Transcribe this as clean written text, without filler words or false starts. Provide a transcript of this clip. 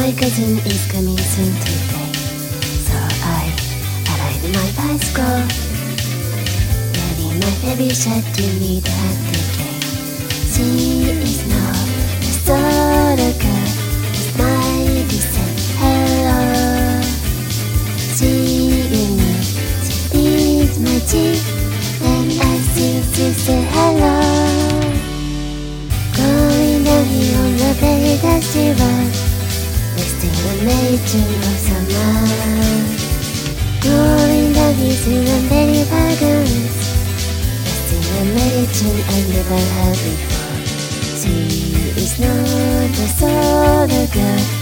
My cousin is coming soon today, so I ride my bicycle, letting my baby shark to meet at the gate. She is not the sort of girl who's might to say hello. She beats my cheek, and I sing to say hello. Going down here on the very dusty road, wasting the nature of summer. Going down here to the very wagons, wasting the medicine I never had before. She is not the sort of girl